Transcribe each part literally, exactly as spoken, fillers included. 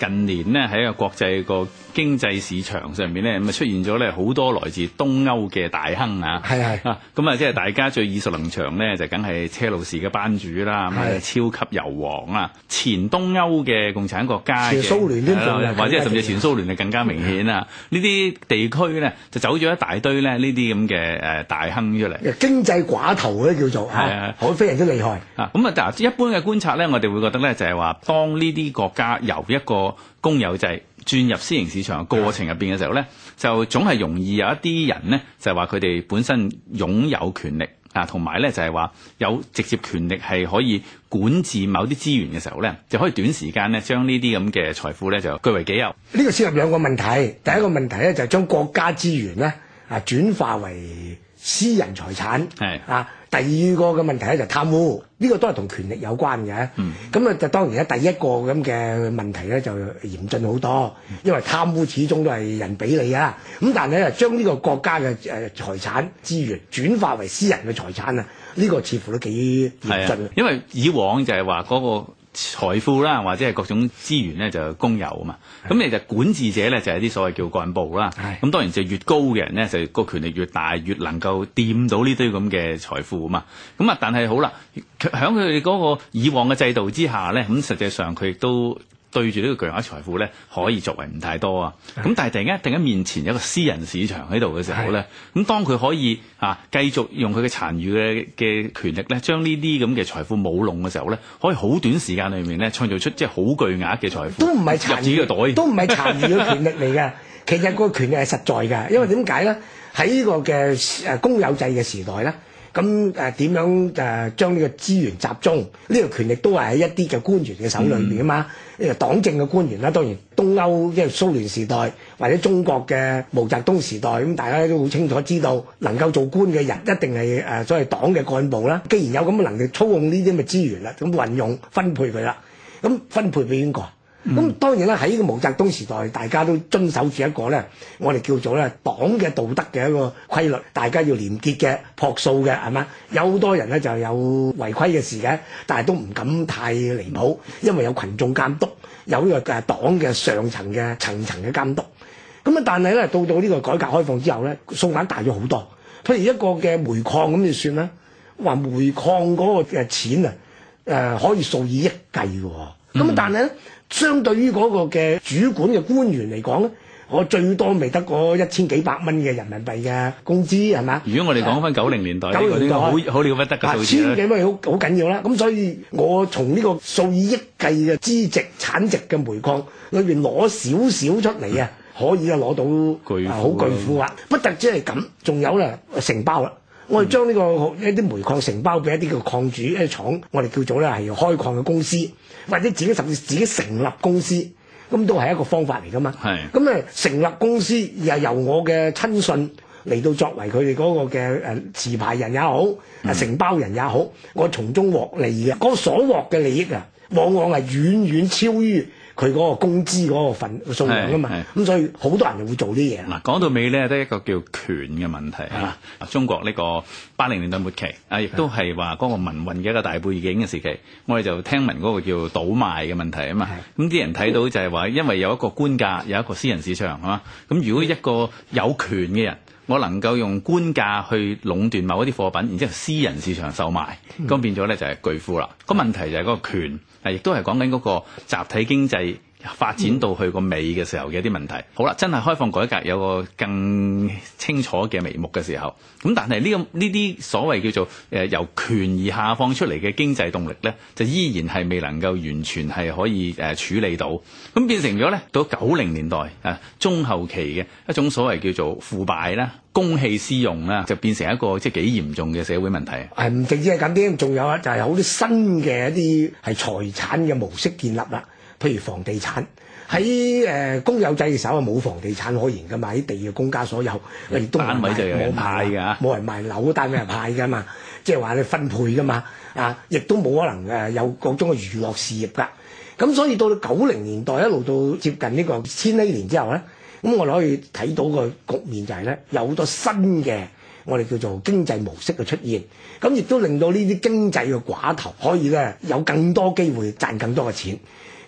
近年咧喺個國際個經濟市場上面咧，咁啊出現咗咧好多來自東歐嘅大亨啊， 係係啊，咁啊即係大家最耳熟能詳咧，就梗係車路士嘅班主啦，咁啊超級油王啦，前東歐嘅共產國家嘅， 前蘇聯添， 或者係甚至前蘇聯就更加明顯啊！呢啲地區咧就走咗一大堆咧呢啲咁嘅誒大亨出嚟， 經濟寡頭咧叫做係啊， 好非常之厲害啊！咁啊，嗱一般嘅觀察咧，我哋會覺得咧就係話，當呢啲國家由一個公有制轉入私營市場嘅過程入邊嘅時候咧，就總係容易有一啲人咧，就係話佢哋本身擁有權力啊，同埋咧就係話有直接權力係可以管治某啲資源嘅時候咧，就可以短時間咧將呢啲咁嘅財富咧就據為己有。 呢個涉及兩個問題，第一個問題咧就係將國家資源咧啊轉化為私人財產，係啊。第二個嘅問題咧就貪污，呢、這個都係同權力有關嘅。咁啊、嗯，就當然咧，第一個咁嘅問題咧就嚴峻好多，因為貪污始終都係人俾你啊。咁但係咧，將呢個國家嘅誒財產資源轉化為私人嘅財產啊，呢、這個似乎都幾嚴峻。 因為以往就係話嗰個財富啦，或者係各種資源咧就公有啊嘛。咁你就管治者咧就係啲所謂叫幹部啦。咁當然就越高嘅人咧就個權力越大，越能夠掂到呢堆咁嘅財富啊嘛。咁啊，但係好啦，喺佢哋嗰個以往嘅制度之下咧，咁實際上佢亦都對住呢個巨額財富咧，可以作為唔太多啊。咁但係突然間突然間面前有一個私人市場喺度嘅時候咧，咁當佢可以啊繼續用佢嘅殘餘嘅嘅權力咧，將呢啲咁嘅財富舞弄嘅時候咧，可以好短時間裏面咧創造出即係好巨額嘅財富， 都唔係殘餘入自己嘅袋，都唔係殘餘嘅權力嚟嘅。其實個權力係實在㗎，因為點解咧？喺呢個嘅誒公有制嘅時代咧。咁誒點樣誒將呢個資源集中？呢、這個權力都係喺一啲嘅官員嘅手裏邊啊嘛。呢個、嗯、黨政嘅官員啦，當然東歐即係蘇聯時代或者中國嘅毛澤東時代，咁大家都好清楚知道，能夠做官嘅人一定係誒所謂黨嘅幹部啦。既然有咁嘅能力操控呢啲咁嘅資源啦，咁運用分配佢啦，咁分配俾邊個？咁、嗯、當然啦，喺呢個毛澤東時代，大家都遵守住一個咧，我哋叫做咧黨嘅道德嘅一個規律，大家要廉潔嘅、樸素嘅，係嘛？有好多人咧就有違規嘅事嘅，但係都唔敢太離譜，因為有群眾監督，有呢個誒黨嘅上層嘅層層嘅監督。咁啊，但係咧到到呢個改革開放之後咧，數額大咗好多。譬如一個嘅煤礦咁就算啦，話煤礦嗰個嘅錢啊，誒、呃、可以數以億計嘅喎。咁、嗯、但係咧，相對於嗰個嘅主管嘅官員嚟講咧，我最多未得嗰一千幾百蚊嘅人民幣嘅工資係嘛？ 如果我哋講翻九零年代，九零年代好好了不得嘅數字千幾蚊好好緊要啦。咁所以我從呢個數以億計嘅資值產值嘅煤礦裏邊攞少少出嚟啊，可以啊攞到巨好巨富啊！不特止係咁，仲有咧承包啦。我哋將呢個一啲煤礦承包俾一啲嘅礦主一啲廠，我哋叫做咧係開礦嘅公司，或者自己甚至自己成立公司，咁都係一個方法嚟噶嘛。係咁誒，成立公司又由我嘅親信嚟到作為佢哋嗰個嘅誒持牌人也好，嗯、承包人也好，我從中獲利嘅，嗰、嗰個所獲嘅利益啊，往往係遠遠超於佢嗰個工資嗰個份數量啊嘛，咁所以好多人就會做啲嘢。嗱， 講到尾咧，都係一個叫權嘅問題啊。中國呢個八零年代末期啊，亦都係話嗰個民運嘅一個大背景嘅時期，我哋就聽聞嗰個叫倒賣嘅問題啊嘛。咁啲人睇到就係話，因為有一個官價，有一個私人市場係嘛。咁如果一個有權嘅人，我能夠用官價去壟斷某一啲貨品，然之後私人市場售賣，咁、嗯、變咗咧就係巨富啦。個問題就係嗰個權，亦都係講緊嗰個集體經濟發展到去個尾嘅時候嘅一啲問題。好啦，真係開放改革有個更清楚嘅眉目嘅時候，咁但係呢個呢啲所謂叫做誒、呃、由權而下放出嚟嘅經濟動力咧，就依然係未能夠完全係可以誒、呃、處理到，咁變成咗咧到九零年代啊中後期嘅一種所謂叫做腐敗啦、公器私用啦，就變成一個即係幾嚴重嘅社會問題。 係唔淨止係咁啲，仲有啊就係好多新嘅一啲係財產嘅模式建立啦。譬如房地產喺誒、呃、公有制嘅時候冇房地產可言㗎嘛，啲地嘅公家所有，亦都單位就有人派㗎， 冇人賣樓，單位係派㗎嘛，即係話你分配㗎嘛，啊，亦都冇可能誒有各種嘅娛樂事業㗎。咁所以到到九零年代一路到接近呢個千禧年之後咧，咁我哋可以睇到個局面就係咧有好多新嘅我哋叫做經濟模式嘅出現，咁亦都令到呢啲經濟嘅寡頭可以咧有更多機會賺更多嘅錢。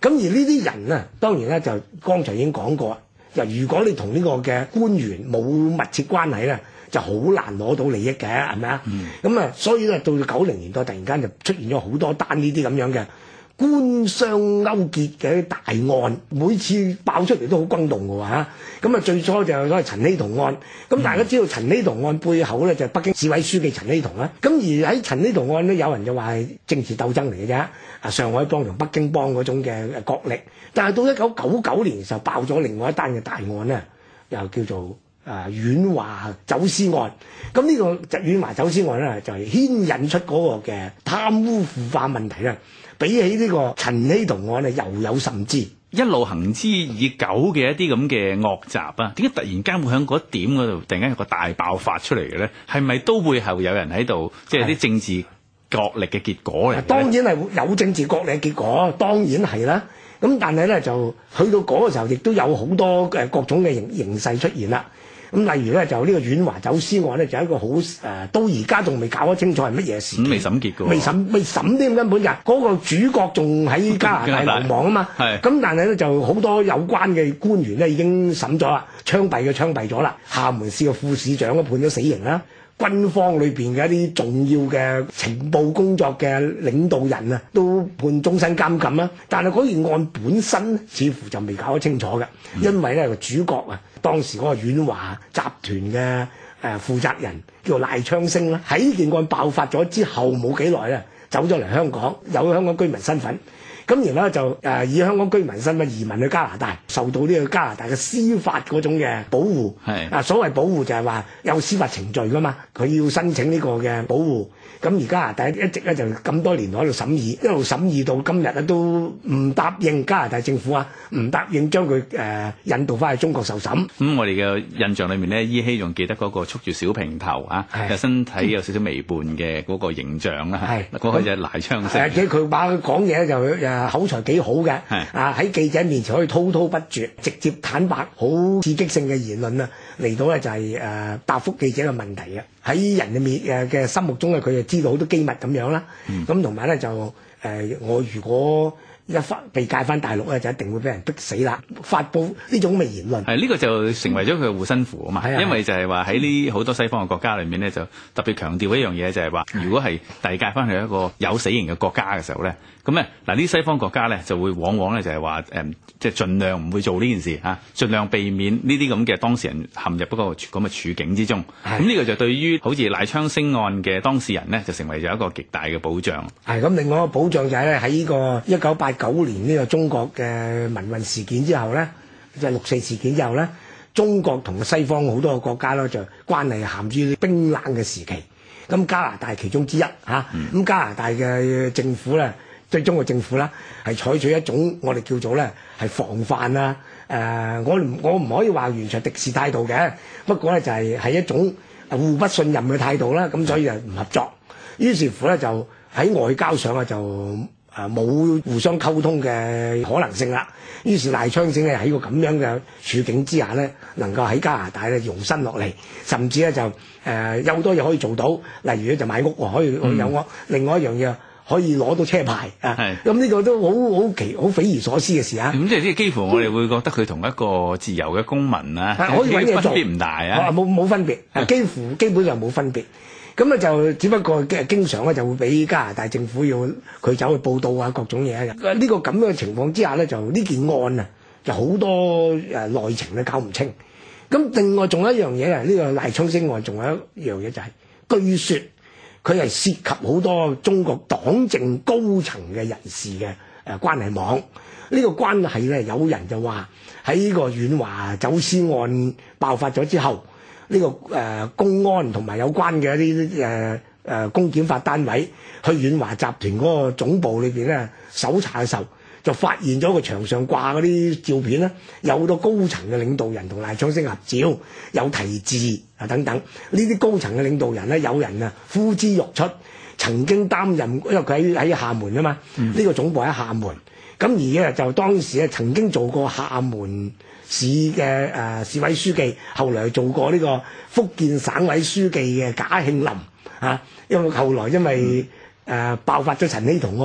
咁而呢啲人啊，當然咧就剛才已經講過，就如果你同呢個嘅官員冇密切關係咧，就好難攞到利益嘅，係咪啊？咁啊、嗯，所以咧到九零年代突然間就出現咗好多單呢啲咁樣嘅官商勾結嘅大案，每次爆出嚟都好轟動嘅喎。咁啊，最初就係嗰個陳希同案，咁大家知道陳希同案背後咧就係北京市委書記陳希同啦。咁而喺陳希同案咧，有人就話係政治鬥爭嚟嘅啫，啊上海幫同北京幫嗰種嘅角力。但係到一九九九年就爆咗另外一單嘅大案咧，又叫做啊遠華走私案。咁呢個遠華走私案咧就係牽引出嗰個嘅貪污腐化問題啦。比起呢個陳希同案咧，又有甚之。 一路行之已久嘅一啲咁嘅惡習啊，點解突然間會喺嗰點嗰度突然間有個大爆發出嚟嘅咧？係咪都會係有人喺度，即係啲政治角力嘅結果嚟？ 當然係有政治角力嘅結果，當然係啦。咁但係咧就去到嗰個時候，亦都有好多誒各種嘅形形勢出現啦。咁例如咧就呢個遠華走私案咧，就係一個好誒、呃，到而家仲未搞得清楚係乜嘢事， 未審結嘅， 未審未審添，根本就嗰、嗰個主角仲喺加拿大流亡啊嘛。係咁，但係咧就好多有關嘅官員咧已經審咗啦，槍斃嘅槍斃咗啦，廈門市嘅副市長都判咗死刑啦。軍方裏邊嘅一啲重要嘅情報工作嘅領導人啊，都判終身監禁啦。但係嗰件案本身似乎就未搞得清楚嘅，因為咧個主角啊，當時嗰個遠華集團嘅誒負責人叫賴昌星啦，喺呢件案爆發咗之後冇幾耐咧，走咗嚟香港，有香港居民身份。咁然後就誒、呃、以香港居民身份移民去加拿大，受到呢個加拿大嘅司法嗰種嘅保護。係啊，所謂保護就係話有司法程序噶嘛，佢要申請呢個嘅保護。咁而加拿大一直咧就咁多年喺度審議，一路審議到今日咧都唔答應加拿大政府啊，唔答應將佢誒、呃、引渡翻去中國受審。咁、 嗯、我哋嘅印象裏面咧，依稀仲記得嗰個束住小平頭啊，有身體有少少微胖嘅嗰個形象啦。係嗰、嗰個就係賴昌星。 誒，佢話佢講嘢就誒口才幾好嘅，啊喺記者面前可以滔滔不絕，直接坦白，好刺激性嘅言論啊，嚟到咧就係、是、誒、呃、答覆記者嘅問題啊。喺人嘅面誒嘅心目中咧，佢就知道好多機密咁樣啦。咁同埋咧就誒、呃，我如果一翻被介翻大陸咧，就一定會俾人逼死啦！發佈呢種咁嘅言論， 係呢、這個就成為咗佢嘅護身符啊嘛。 嗯、 因為就係話喺呢好多西方嘅國家裏面咧，就特別強調一樣嘢，就係話如果係遞解翻去一個有死刑嘅國家嘅時候咧，咁咧嗱呢西方國家咧就會往往咧就係話誒，即係盡量唔會做呢件事嚇，盡量避免呢啲咁嘅當事人陷入嗰個咁嘅處境之中。咁呢、嗯、個就對於好似賴昌星案嘅當事人咧，就成為咗一個極大嘅保障。係咁， 另外一個保障就係咧喺呢個一九八九年呢個中國嘅民運事件之後咧，即係六四事件之後咧，中國同西方好多個國家咧就關係陷於冰冷嘅時期。咁加拿大其中之一嚇，咁、嗯、加拿大嘅政府咧。對中國政府啦，係採取一種我哋叫做咧係防範啦。誒、呃，我唔我唔可以話完全敵視態度嘅，不過咧就係、是、係一種互不信任嘅態度啦。咁所以就唔合作，於是乎咧就喺外交上啊就誒冇互相溝通嘅可能性啦。於是賴昌星咧喺個咁樣嘅處境之下咧，能夠喺加拿大咧容身落嚟，甚至咧就誒、呃、有好多嘢可以做到，例如咧就買屋可以有屋，嗯、另外一樣嘢。可以攞到車牌啊！咁呢個都好好奇、好匪夷所思嘅事啊！ 咁即係呢，幾乎我哋會覺得佢同一個自由嘅公民啊， 可以揾嘢做， 分別唔大啊！ 冇冇分別，啊、幾乎基本上冇分別。咁啊就只不過嘅經常咧就會俾加拿大政府要佢走去報道啊，各種嘢。呢、呢個咁樣嘅情況之下咧，就呢件案啊，就好多誒內情咧搞唔清。咁另外仲有一樣嘢啊，呢、呢個賴昌星案仲有一樣嘢就係、係、據說。佢係涉及好多中國黨政高層嘅人士嘅誒關係網，呢、這個關係咧，有人就話喺呢個遠華走私案爆發咗之後，呢、這個誒、呃、公安同埋有關嘅一啲誒誒公檢法單位去遠華集團嗰個總部裏邊咧搜查嘅時候，就發現咗個牆上掛嗰啲照片咧，有好多高層嘅領導人同賴昌星合照，有題字啊等等。呢啲高層嘅領導人咧，有人啊呼之欲出，曾經擔任，因為佢喺喺廈門啊嘛，呢、嗯、個總部喺廈門。咁而咧就當時咧曾經做過廈門市嘅誒、呃、市委書記，後來做過呢個福建省委書記嘅賈慶林啊。因為後來因為誒、呃、爆發咗陳希同案。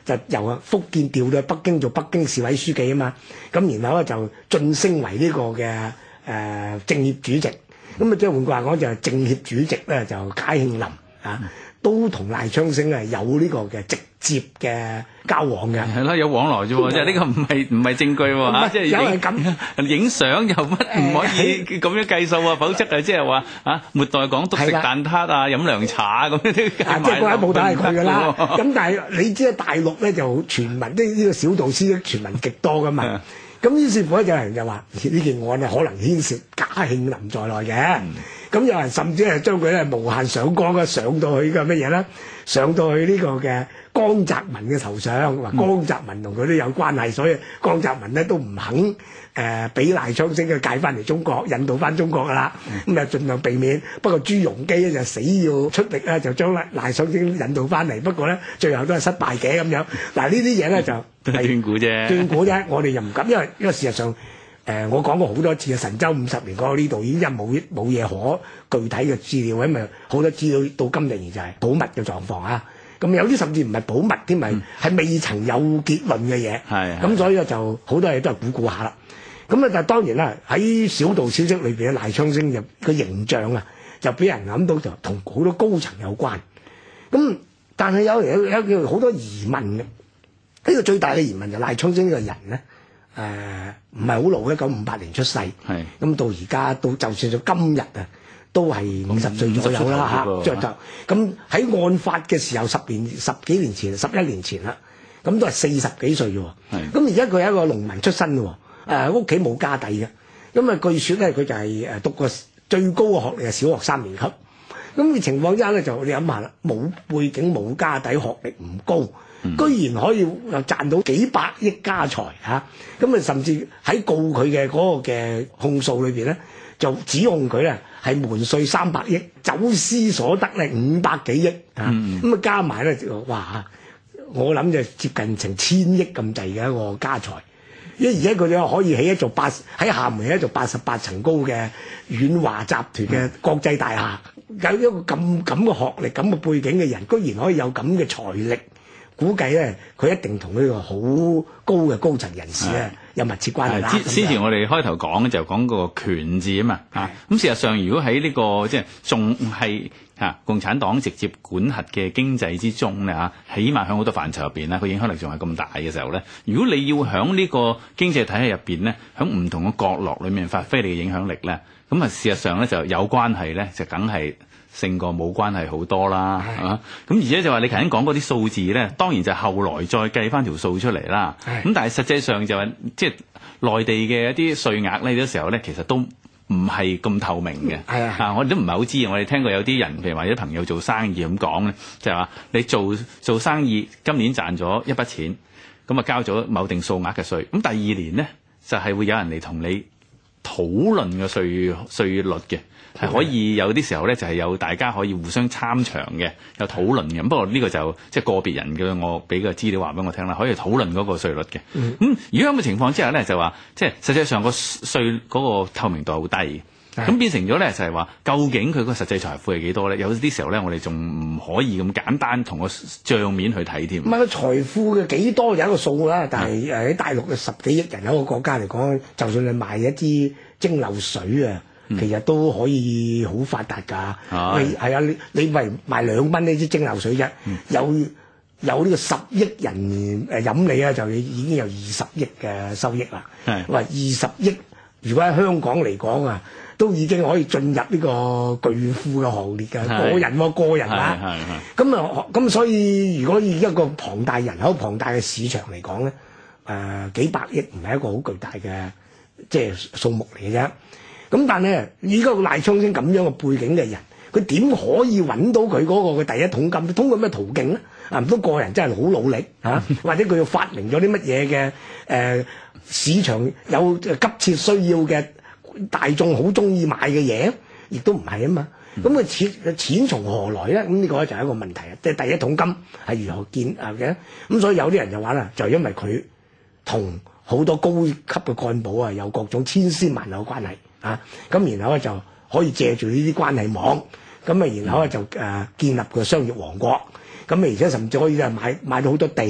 就由福建調到去北京做北京市委書記啊嘛，咁然後咧就晉升為呢個嘅誒、呃、政協主席，咁啊即係換句話講就係政協主席咧就賈慶林啊，都同賴昌星係有呢個嘅直接嘅交往嘅。 係啦，有往來啫喎，即係呢個唔係唔係證據喎嚇，即係有係咁影相又乜唔可以咁樣計數啊？否則啊，即係話啊，末代港督食蛋撻啊，飲涼茶咁樣都計埋。 即係嗰位冇打係佢噶啦。咁但係你知啦，大陸咧就傳聞呢呢個小道師咧傳聞極多噶嘛。咁於是乎咧，有人就話呢件案啊，可能牽涉賈慶林在內嘅。咁、嗯、有人甚至係將佢咧無限上綱啊，上到去嘅乜嘢咧？上到去呢個嘅江澤民嘅頭上，話江澤民同佢都有關係，所以江澤民咧都唔肯誒俾賴昌星嘅介翻嚟中國，引導翻中國噶啦。咁啊盡量避免。不過朱鎔基咧就死要出力咧，就將賴賴昌星引導翻嚟。不過咧最後都係失敗嘅咁樣。嗱呢啲嘢咧就都係斷估啫， 斷估啫。我哋又唔敢，因為因為事實上。誒、呃，我講過好多次啊！神州五十年講到呢度已經真係冇冇嘢可具體嘅資料，因為好多資料到今日就係保密嘅狀況啊。咁有啲甚至唔係保密添，咪係、嗯、未曾有結論嘅嘢。係咁，所以咧就好多嘢都係估估下啦。咁啊，但係當然啦，喺小道消息裏邊咧，賴昌星就個形象啊，就俾人諗到就同好多高層有關。咁但係有有有好多疑問嘅。呢、這個最大嘅疑問就賴昌星呢個人咧。誒唔係好老，一九五八年出世，咁到而家到就算到今日啊，都係五十歲左右啦嚇，即係就咁喺案發嘅時候，十年十幾年前，十一年前啦，咁都係四十幾歲啫喎。咁而家佢係一個農民出身喎，誒屋企冇家底嘅，咁啊據説咧佢就係誒讀過最高嘅學歷係小學三年級，咁嘅情況之下咧就你諗下啦，冇背景冇家底，學歷唔高。嗯、居然可以又賺到幾百億家財嚇，咁啊甚至喺告佢嘅嗰個嘅控訴裏邊咧，就指控佢咧係瞞稅三百億，走私所得咧五百幾億嚇，咁啊、嗯、加埋咧就哇，我諗就接近成千億咁滯嘅一個家財。因為而家佢哋可以起一座八喺廈門起一座八十八層高嘅遠華集團嘅國際大廈，有一個咁咁嘅學歷、咁嘅背景嘅人，居然可以有咁嘅財力。估計咧，佢一定同呢個好高嘅高層人士咧有密切關係啦。 之前我哋開頭講就講個權字啊嘛，啊咁事實上如果喺呢、這個即係仲係啊共產黨直接管轄嘅經濟之中咧嚇，起碼喺好多範疇入邊咧，佢影響力仲係咁大嘅時候咧，如果你要喺呢個經濟體系入邊咧，喺唔同嘅角落裏面發揮你嘅影響力咧，咁啊事實上咧就有關係咧，就梗係勝過冇關係好多啦，係嘛？咁而且就話你頭先講嗰啲數字咧，當然就後來再計翻條數出嚟啦。咁但係實際上就係即係內地嘅一啲稅額呢，有時候咧其實都唔係咁透明嘅。係啊，啊我哋都唔係好知。我哋聽過有啲人，譬如話有啲朋友做生意咁講咧，就係話你做做生意今年賺咗一筆錢，咁啊交咗某定數額嘅稅，咁第二年咧就係會有人嚟同你討論嘅稅稅率嘅。係可以有啲時候咧，就係有大家可以互相參詳嘅，有討論嘅。不過呢個就即係個別人嘅，我俾個資料話俾我聽啦，可以討論嗰個稅率嘅。咁、嗯嗯、如果咁嘅情況之下咧，就話即係實際上個稅嗰個透明度係好低，咁變成咗咧就係話，究竟佢個實際財富係幾多咧？有啲時候咧，我哋仲唔可以咁簡單同個帳面去睇添。唔係個財富嘅幾多有一個數啦，但係誒喺大陸嘅十幾億人一個國家嚟講，就算你賣一支蒸餾水啊。其實都可以好發達㗎，係係啊！你你為賣兩蚊呢支蒸餾水啫，嗯、有有呢個十億人誒飲你啊，就已經有二十億嘅收益啦。係話二十億，如果喺香港嚟講啊，都已經可以進入呢個巨富嘅行列㗎，個人喎個人啊。係係咁啊，咁所以如果以一個龐大人口、龐大嘅市場嚟講咧，誒、呃、幾百億唔係一個好巨大嘅即係數目嚟嘅啫。咁但係依家個賴昌星咁樣嘅背景嘅人，佢點可以揾到佢嗰個嘅第一桶金？通過咩途徑咧？啊，唔通個人真係好努力嚇、啊，或者佢要發明咗啲乜嘢嘅誒市場有急切需要嘅大眾好中意買嘅嘢，亦都唔係啊嘛。咁佢、嗯、錢錢從何來咧？咁呢個就係一個問題啊！即係第一桶金係如何建啊嘅？咁所以有啲人就話啦，就係因為佢同好多高級嘅幹部啊有各種千絲萬縷關係。啊，咁然後咧就可以借住呢啲關係網，咁啊然後咧就誒、呃、建立個商業王國，咁啊而且甚至可以咧買買到好多地，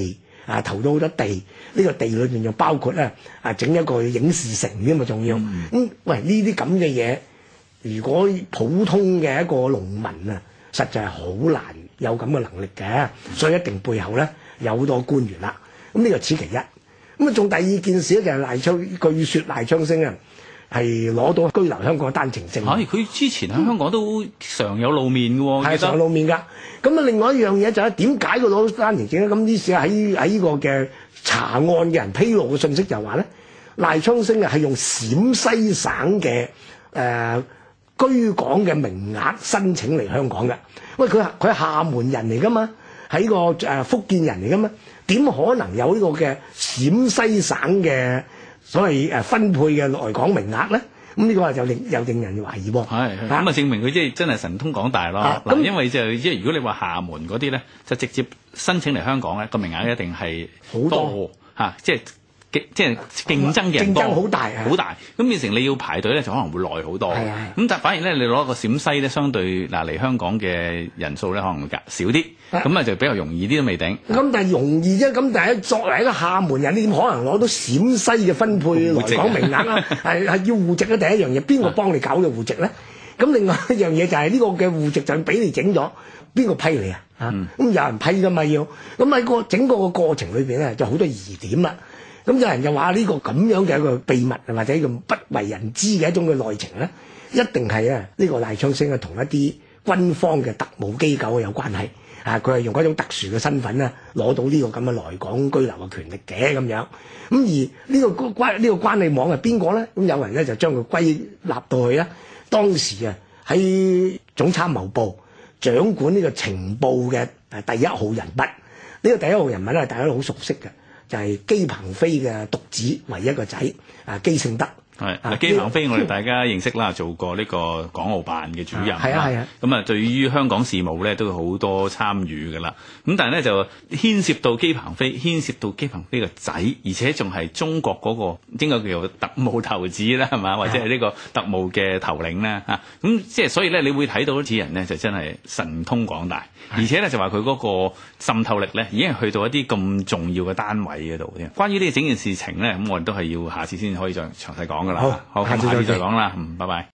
啊投到好多地，呢、這個地裏邊就包括咧啊整一個影視城添嘛，仲要咁、嗯嗯、喂呢啲咁嘅嘢，如果普通嘅一個農民啊，實在係好難有咁嘅能力嘅，所以一定背後咧有好多官員啦。咁呢個此其一。咁啊，仲第二件事咧就係賴昌，據說賴昌星啊係攞到居留香港嘅單程證。 嚇！佢之前喺香港都常有露面嘅喎， 係常有露面㗎。咁啊，另外一樣嘢就係點解佢攞單程證咧？咁呢時喺喺呢個嘅查案嘅人披露嘅信息就話咧，賴昌星啊係用陝西省嘅誒、呃、居港嘅名額申請嚟香港嘅。喂，佢佢係廈門人嚟㗎嘛，喺個誒、呃、福建人嚟㗎嘛。點可能有呢個嘅陝西省嘅所謂誒分配嘅來港名額咧？咁呢個就令又令人懷疑喎。 係咁啊，證明佢即係真係神通廣大咯。嗱、啊，因為就即係如果你話廈門嗰啲咧，就直接申請嚟香港咧，個名額一定係好多嚇，即係。即係競爭嘅人多，競爭好大啊！好大，咁變成你要排隊咧，就可能會耐好多。咁但係反而咧，你攞個陝西咧，相對嗱嚟香港嘅人數咧，可能會少啲，咁啊就比較容易啲都未定。咁但係容易啫，咁但係作為一個廈門人，你點可能攞到陝西嘅分配來港名額啊？係係要戶籍咧，第一樣嘢，邊個幫你搞嘅戶籍咧？咁另外一樣嘢就係呢個嘅戶籍就俾你整咗，邊個批你啊？啊，咁有人批㗎嘛要，咁喺個整個個過程裏邊咧，就好多疑點啦。咁有人就話呢個咁樣嘅一個秘密，或者咁不為人知嘅一種嘅內情咧，一定係啊呢個賴昌星啊同一啲軍方嘅特務機構有關係啊，佢係用嗰種特殊嘅身份咧攞到呢個咁嘅來港居留嘅權力嘅咁樣。咁而呢個關呢個關係網係邊個咧？咁有人咧就將佢歸納到去咧，當時啊喺總參謀部掌管呢個情報嘅第一號人物，呢個第一號人物咧大家都好熟悉嘅。就係姬鵬飛嘅獨子，唯一個仔啊，姬勝德。係啊，姬鵬飛我哋大家認識啦，做過呢個港澳辦嘅主任。係啊係啊。咁啊，對於香港事務咧都好多參與㗎啦。咁但係咧就牽涉到姬鵬飛，牽涉到姬鵬飛個仔，而且仲係中國嗰個應該叫做特務頭子啦，係嘛？或者係呢個特務嘅頭領啦嚇。咁即係所以咧，你會睇到此人咧就真係神通廣大，而且咧就話佢嗰個滲透力咧已經係去到一啲咁重要嘅單位嗰度添。關於呢整件事情咧，咁我哋都係要下次先可以再詳細講。好，好，下次再講啦，嗯，拜拜。